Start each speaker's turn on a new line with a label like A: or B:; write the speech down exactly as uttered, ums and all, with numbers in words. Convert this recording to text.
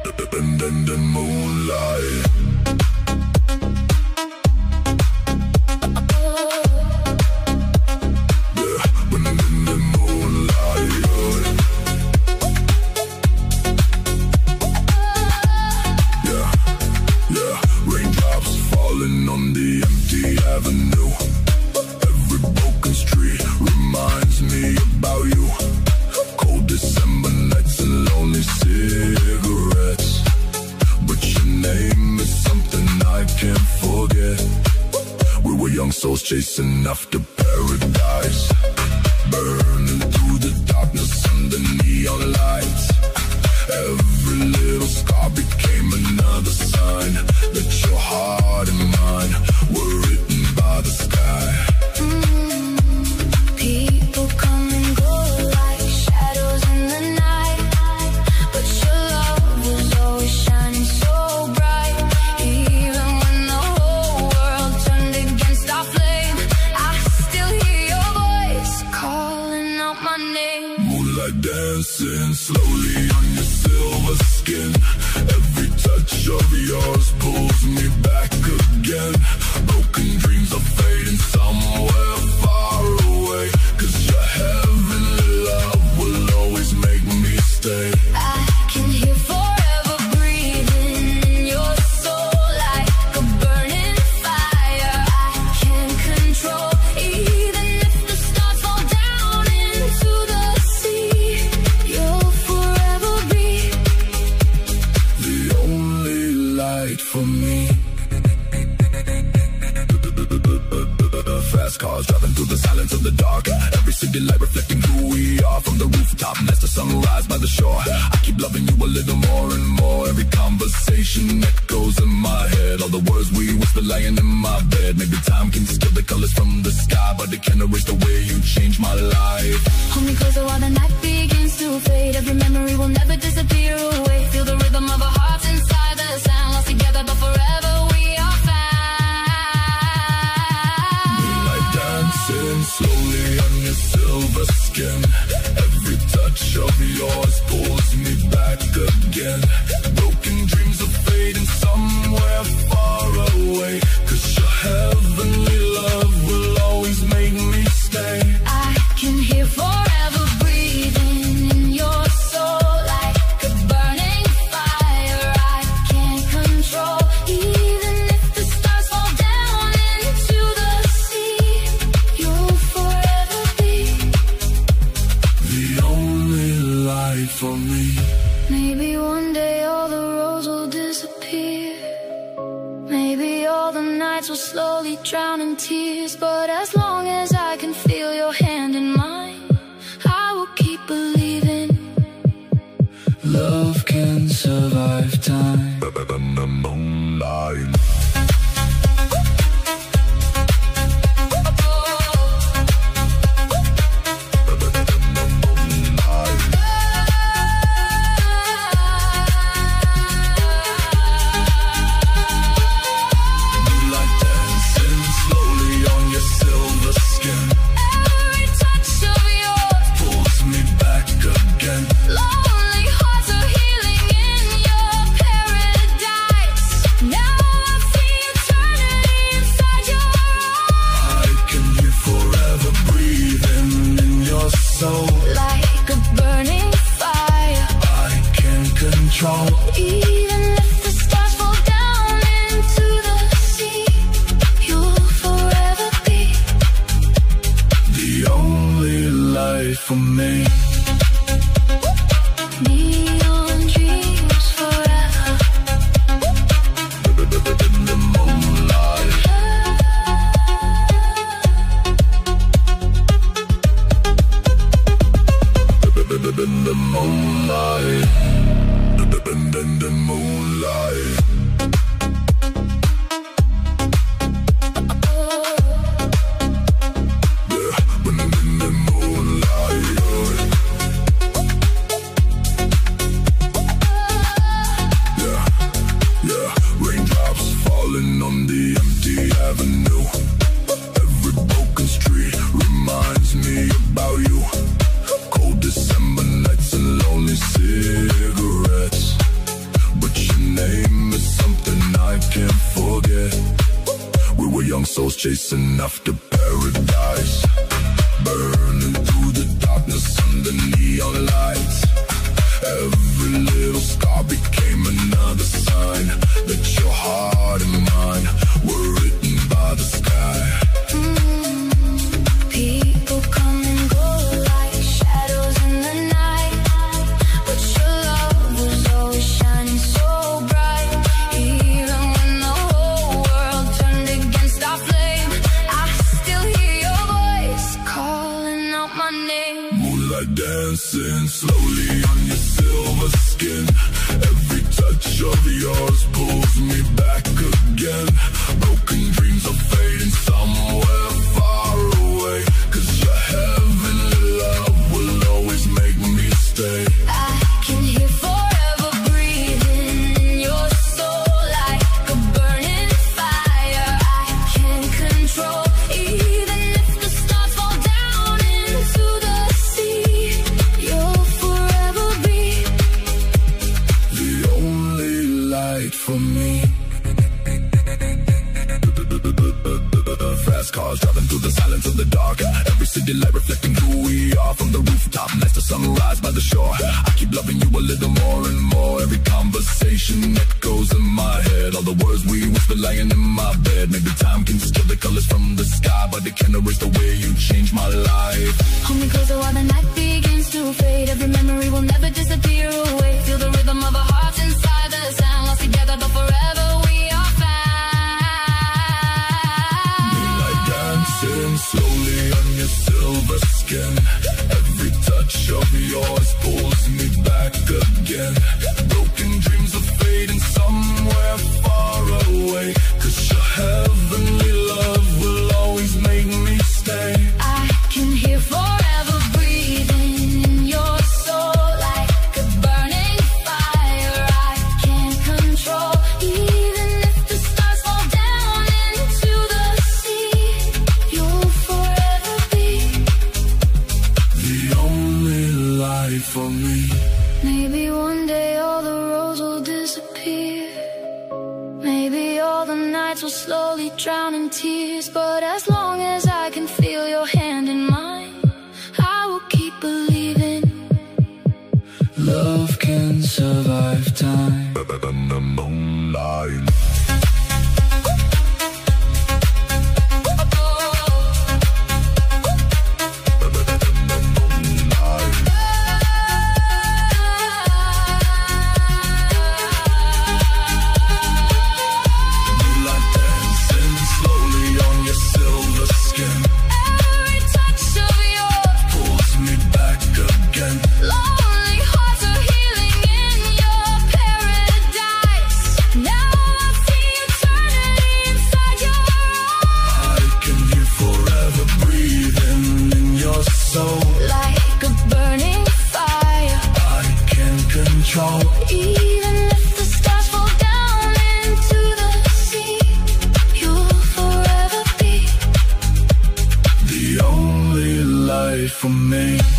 A: And in the moonlight, yeah, when I'm in the moonlight, yeah, yeah, raindrops falling on the empty avenue. Every broken street reminds me about you. Cold December nights and lonely cigarettes, but your name is something I can't forget. We were young souls chasing after paradise, burning through the darkness under neon lights. Every little scar became another sign that your heart and mine were written by the sky.
B: Mm, people come and go like shadows in the night, but your love was always shining so bright. Even when the whole world turned against our flame, I still hear your voice calling out my name.
A: Moonlight dancing slowly on your silver skin. Every touch of yours pulls me back again. Broken dreams are fading somewhere far away, 'cause your heavenly love will always make me stay.
B: I can hear forever breathing in your soul, like a burning fire I can't control. Even if the stars fall down into the sea, you'll forever be
A: the only light for me. Fast cars driving through the silence of the dark. Every city light reflecting who we are. From the rooftop, and that's the sunrise by the shore. I keep loving you a little more and more. Every conversation echoes in my head. All the words we whisper lying in my bed. Maybe time can steal the colors from the sky, but it can't erase the way you changed my life.
B: Hold me closer while the night begins to fade. Every memory will never disappear away. Feel the rhythm of our hearts inside the sound. Lost together but forever we are found.
A: Moonlight dancing slowly on your silver skin. Every touch of yours pulls me back again. Broken dreams are fading somewhere far away, 'cause your heavenly love will always make me stay.
B: I can hear forever breathing in your soul, like a burning fire I can't control. Even if the stars fall down into the sea, you'll forever be
A: The only light for me.
B: Maybe one day all the roads will disappear. Maybe all the nights will slowly drown in tears. But as long as I can feel your hand in mine, I will keep believing.
A: Love can survive time. In the moonlight.
B: Every touch of yours,
A: Pulls me back again.
B: lonely hearts are healing in your paradise. Now I see eternity inside your eyes.
A: I can hear forever breathing in your soul.
B: Like a burning fire,
A: I can't control.
B: even if the stars fall down into the sea, you'll forever be
A: The only light for me.
B: neon dreams forever.
A: In the moonlight. In the moonlight. In the moonlight. Yeah, when I'm in the moonlight. souls chasing after paradise, burning through the darkness under neon lights. Every little scar became another sign that your heart and mine were written by the sky.
B: Mm, people come and go like shadows in the night, but your love was always shining so bright. Even when the whole world turned against our flame, I still hear your voice calling out my name.
A: Moonlight dancing slowly on your silver skin. Every touch of yours pulls me back again. Broken dreams are fading somewhere far away, 'cause your heavenly love will always make me stay.
B: I can hear forever breathing in your soul like a burning fire I can't control. Even if the stars fall down into the sea, you'll forever be
A: the only light for me. Fast cars driving through the silence of the dark. Every city light reflecting who we are. From the rooftop nights to sunrise by the shore, I keep loving you a little more and more. Every conversation echoes in my head. All the words we whisper lying in my bed. Maybe time can steal the colors from the sky, but it can't erase the way you changed my life.
B: Hold me closer while the night begins to fade. Every memory will never disappear away. Feel the rhythm of our hearts inside the sound. Lost together but forever we are found.
A: Moonlight dancing slowly on your silver skin. Every touch of yours pulls me back again. Broken dreams are fading somewhere far away, 'cause your heavenly love will always make me stay.
B: I can hear forever breathing in your soul like a burning fire I can't control. Even if the stars fall down into the sea, you'll forever be
A: The only light for me.
B: Maybe one day all the roads will disappear. Maybe all the nights will slowly drown in tears. But as long as I can feel your hand in mine, I will keep believing.
A: Love can survive time. Than the moonlight. Moonlight dancing slowly on your silver skin.
B: Every touch of yours,
A: Pulls me back again.
B: lonely hearts are healing in your paradise. Now I see eternity inside your eyes.
A: I can hear forever breathing in your soul.
B: Like a burning fire,
A: I can control.
B: even if the stars fall down into the sea, you'll forever be
A: The only light for me.